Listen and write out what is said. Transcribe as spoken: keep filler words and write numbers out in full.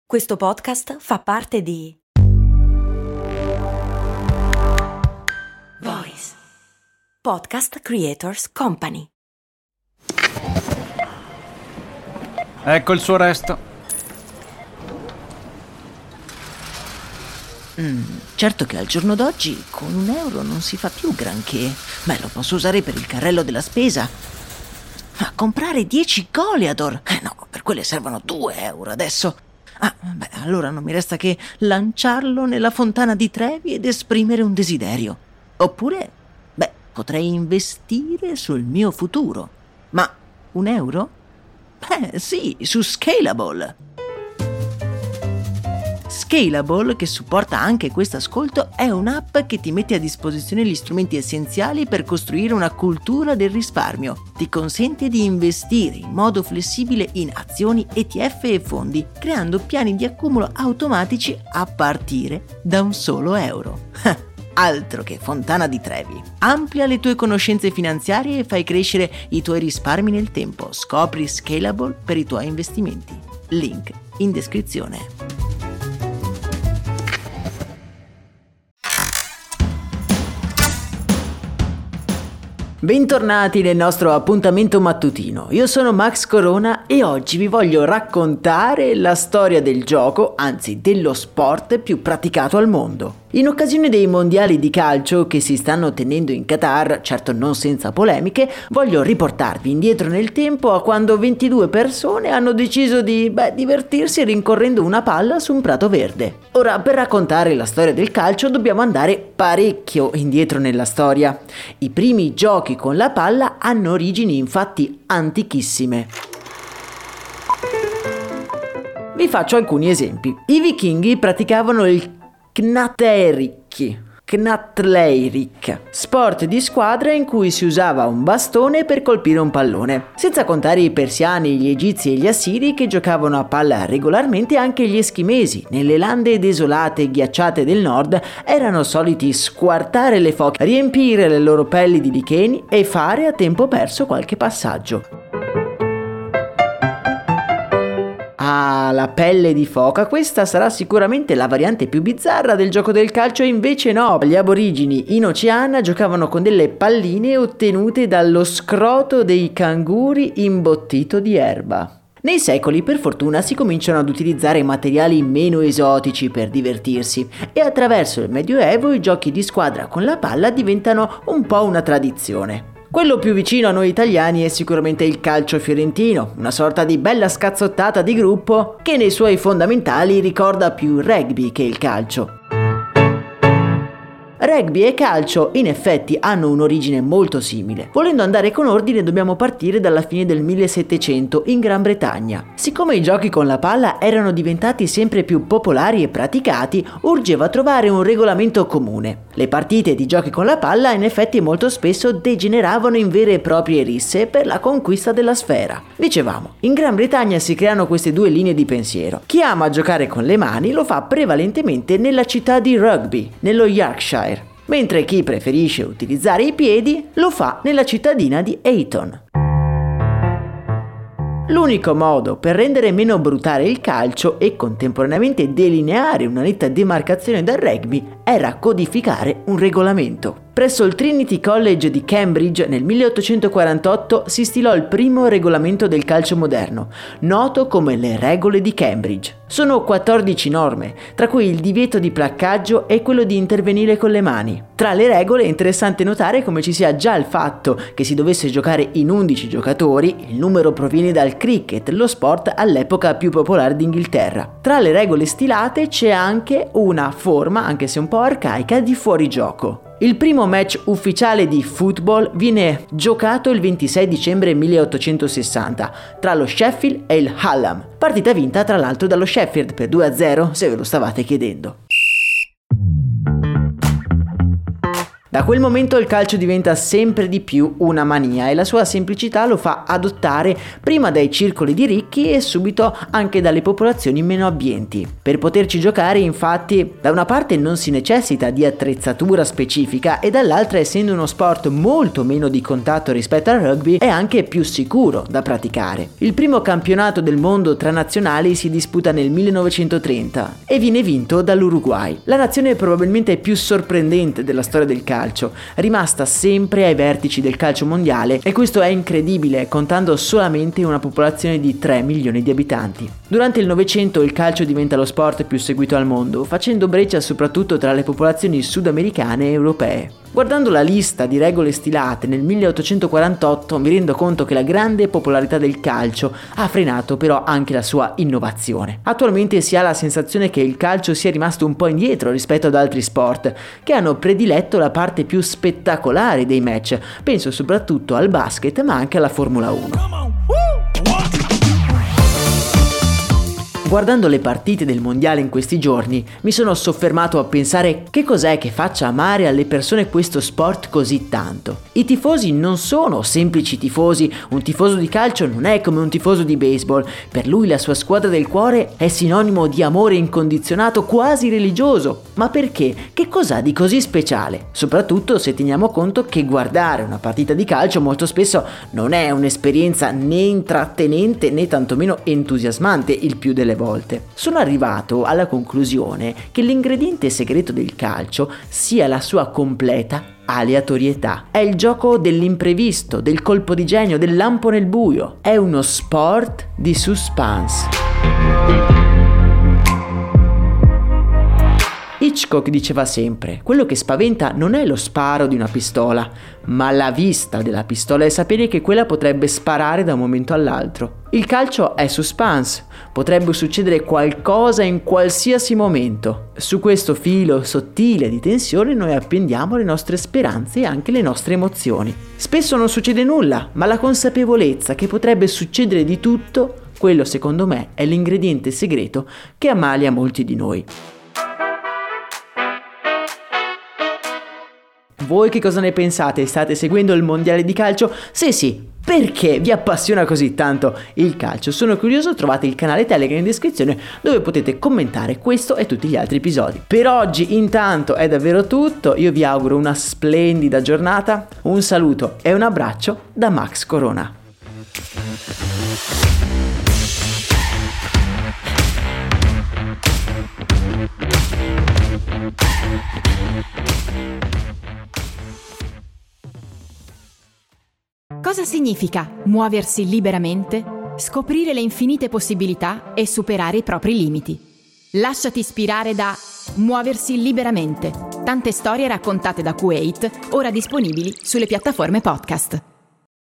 Questo podcast fa parte di Voice Podcast Creators Company. Ecco il suo resto. Mm, certo che al giorno d'oggi con un euro non si fa più granché. Beh, lo posso usare per il carrello della spesa. Ma comprare dieci Goliador? Eh no, per quelle servono due euro adesso. Ah, beh, allora non mi resta che lanciarlo nella fontana di Trevi ed esprimere un desiderio. Oppure, beh, potrei investire sul mio futuro. Ma un euro? Beh, sì, su Scalable. Scalable, che supporta anche questo ascolto, è un'app che ti mette a disposizione gli strumenti essenziali per costruire una cultura del risparmio. Ti consente di investire in modo flessibile in azioni, E T F e fondi, creando piani di accumulo automatici a partire da un solo euro. Altro che fontana di Trevi. Amplia le tue conoscenze finanziarie e fai crescere i tuoi risparmi nel tempo. Scopri Scalable per i tuoi investimenti. Link in descrizione. Bentornati nel nostro appuntamento mattutino. Io sono Max Corona e oggi vi voglio raccontare la storia del gioco, anzi dello sport più praticato al mondo. In occasione dei mondiali di calcio che si stanno tenendo in Qatar, certo non senza polemiche, voglio riportarvi indietro nel tempo a quando ventidue persone hanno deciso di, beh, divertirsi rincorrendo una palla su un prato verde. Ora, per raccontare la storia del calcio dobbiamo andare parecchio indietro nella storia. I primi giochi con la palla hanno origini infatti antichissime. Vi faccio alcuni esempi. I vichinghi praticavano il Knateirik, Knatleirik, sport di squadra in cui si usava un bastone per colpire un pallone. Senza contare i persiani, gli egizi e gli assiri che giocavano a palla regolarmente, anche gli eschimesi, nelle lande desolate e ghiacciate del nord, erano soliti squartare le foche, riempire le loro pelli di licheni e fare a tempo perso qualche passaggio. Ah, la pelle di foca, questa sarà sicuramente la variante più bizzarra del gioco del calcio, invece no, gli aborigini in Oceania giocavano con delle palline ottenute dallo scroto dei canguri imbottito di erba. Nei secoli, per fortuna, si cominciano ad utilizzare materiali meno esotici per divertirsi e attraverso il Medioevo i giochi di squadra con la palla diventano un po' una tradizione. Quello più vicino a noi italiani è sicuramente il calcio fiorentino, una sorta di bella scazzottata di gruppo che nei suoi fondamentali ricorda più il rugby che il calcio. Rugby e calcio in effetti hanno un'origine molto simile. Volendo andare con ordine dobbiamo partire dalla fine del millesettecento in Gran Bretagna. Siccome i giochi con la palla erano diventati sempre più popolari e praticati, urgeva trovare un regolamento comune. Le partite di giochi con la palla in effetti molto spesso degeneravano in vere e proprie risse per la conquista della sfera. Dicevamo, in Gran Bretagna si creano queste due linee di pensiero. Chi ama giocare con le mani lo fa prevalentemente nella città di Rugby, nello Yorkshire, mentre chi preferisce utilizzare i piedi lo fa nella cittadina di Ayton. L'unico modo per rendere meno brutale il calcio e contemporaneamente delineare una netta demarcazione dal rugby era codificare un regolamento. Presso il Trinity College di Cambridge nel milleottocentoquarantotto si stilò il primo regolamento del calcio moderno, noto come le regole di Cambridge. Sono quattordici norme, tra cui il divieto di placcaggio e quello di intervenire con le mani. Tra le regole è interessante notare come ci sia già il fatto che si dovesse giocare in undici giocatori, il numero proviene dal cricket, lo sport all'epoca più popolare d'Inghilterra. Tra le regole stilate c'è anche una forma, anche se un po' arcaica, di fuorigioco. Il primo match ufficiale di football viene giocato il ventisei dicembre milleottocentosessanta tra lo Sheffield e il Hallam, partita vinta tra l'altro dallo Sheffield per due a zero, se ve lo stavate chiedendo. Da quel momento il calcio diventa sempre di più una mania e la sua semplicità lo fa adottare prima dai circoli di ricchi e subito anche dalle popolazioni meno abbienti. Per poterci giocare, infatti, da una parte non si necessita di attrezzatura specifica e dall'altra, essendo uno sport molto meno di contatto rispetto al rugby, è anche più sicuro da praticare. Il primo campionato del mondo tra nazionali si disputa nel millenovecentotrenta e viene vinto dall'Uruguay, la nazione probabilmente più sorprendente della storia del calcio, rimasta sempre ai vertici del calcio mondiale, e questo è incredibile contando solamente una popolazione di tre milioni di abitanti. Durante il Novecento il calcio diventa lo sport più seguito al mondo, facendo breccia soprattutto tra le popolazioni sudamericane e europee. Guardando la lista di regole stilate nel milleottocentoquarantotto mi rendo conto che la grande popolarità del calcio ha frenato però anche la sua innovazione. Attualmente si ha la sensazione che il calcio sia rimasto un po' indietro rispetto ad altri sport che hanno prediletto la parte più spettacolare dei match. Penso soprattutto al basket, ma anche alla Formula uno. Guardando le partite del mondiale in questi giorni mi sono soffermato a pensare che cos'è che faccia amare alle persone questo sport così tanto. I tifosi non sono semplici tifosi, un tifoso di calcio non è come un tifoso di baseball, per lui la sua squadra del cuore è sinonimo di amore incondizionato, quasi religioso. Ma perché? Che cos'ha di così speciale? Soprattutto se teniamo conto che guardare una partita di calcio molto spesso non è un'esperienza né intrattenente né tantomeno entusiasmante il più delle volte. volte. Sono arrivato alla conclusione che l'ingrediente segreto del calcio sia la sua completa aleatorietà. È il gioco dell'imprevisto, del colpo di genio, del lampo nel buio. È uno sport di suspense. Hitchcock diceva sempre: quello che spaventa non è lo sparo di una pistola, ma la vista della pistola e sapere che quella potrebbe sparare da un momento all'altro. Il calcio è suspense, potrebbe succedere qualcosa in qualsiasi momento. Su questo filo sottile di tensione noi appendiamo le nostre speranze e anche le nostre emozioni. Spesso non succede nulla, ma la consapevolezza che potrebbe succedere di tutto, quello secondo me è l'ingrediente segreto che ammalia molti di noi. Voi che cosa ne pensate? State seguendo il mondiale di calcio? Se sì, perché vi appassiona così tanto il calcio? Sono curioso, trovate il canale Telegram in descrizione dove potete commentare questo e tutti gli altri episodi. Per oggi intanto è davvero tutto, io vi auguro una splendida giornata, un saluto e un abbraccio da Max Corona. Cosa significa muoversi liberamente, scoprire le infinite possibilità e superare i propri limiti? Lasciati ispirare da Muoversi liberamente. Tante storie raccontate da Kuwait, ora disponibili sulle piattaforme podcast.